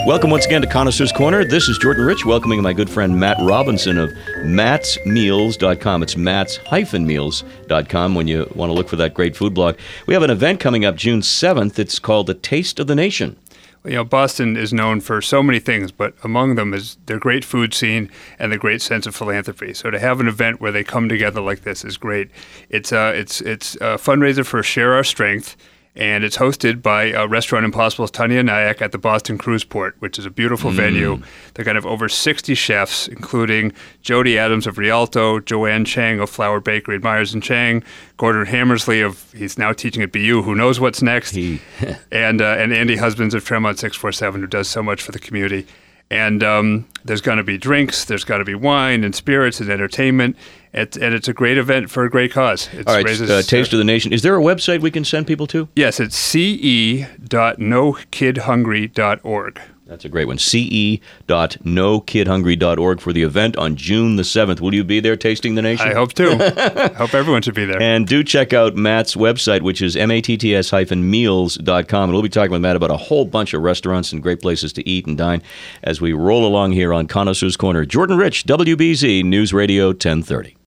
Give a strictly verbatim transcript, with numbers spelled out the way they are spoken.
Welcome once again to Connoisseur's Corner. This is Jordan Rich, welcoming my good friend Matt Robinson of mats meals dot com. It's mats meals dot com when you want to look for that great food blog. We have an event coming up June seventh. It's called the Taste of the Nation. You know, Boston is known for so many things, but among them is their great food scene and the great sense of philanthropy. So to have an event where they come together like this is great. It's a, it's, it's a fundraiser for Share Our Strength, and it's hosted by uh, Restaurant Impossible's Tanya Nyack at the Boston Cruise Port, which is a beautiful mm. venue. They're going to have over sixty chefs, including Jody Adams of Rialto, Joanne Chang of Flower Bakery at Myers and Chang, Gordon Hammersley of, he's now teaching at B U, who knows what's next, he. and uh, and Andy Husbands of Tremont six forty-seven, who does so much for the community. And um, there's going to be drinks, there's got to be wine and spirits and entertainment, it, and it's a great event for a great cause. It's All right, raises, uh, Taste of the Nation. Is there a website we can send people to? Yes, it's c e dot no kid hungry dot org. That's a great one. c e dot no kid hungry dot org for the event on June the seventh. Will you be there, Tasting the Nation? I hope to. I hope everyone should be there. And do check out Matt's website, which is matts meals dot com. And we'll be talking with Matt about a whole bunch of restaurants and great places to eat and dine as we roll along here on Connoisseur's Corner. Jordan Rich, W B Z News Radio ten thirty.